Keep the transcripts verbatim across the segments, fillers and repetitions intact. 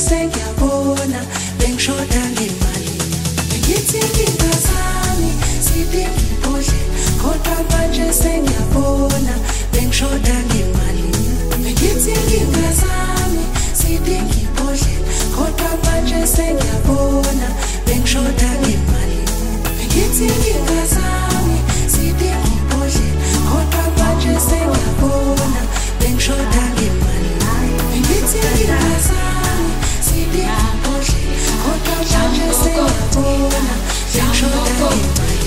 sengiyabona bengishoda ngemali ngithi ngingazami sidinga ibhodlela kodwa manje sengiyabona bengishoda ngemali ngithi ngingazami sidinga ibhodlela kodwa manje sengiyabona bengishoda ngemali ngithi ngingazami sidinga ibhodlela kodwa manje sengiyabona bengishoda ngemali ngithi ngingazami sidinga ibhodlela kodwa manje sengiyabona bengishoda ngemali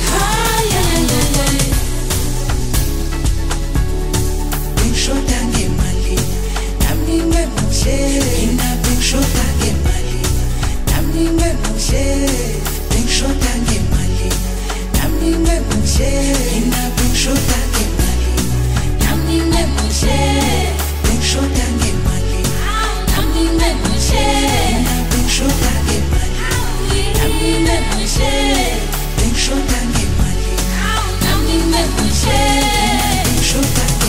bengishoda ngemali nami ngimuhle mina bengishoda ngemali nami ngimuhle bengishoda ngemali nami ngimuhle mina bengishoda ngemali nami ngimuhle bengishoda ngemali nami ngimuhle mina bengishoda ngemali nami ngimuhle bengishoda ngemali nami ngimuhle bengishoda ngemali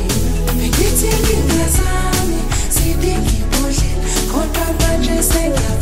Sing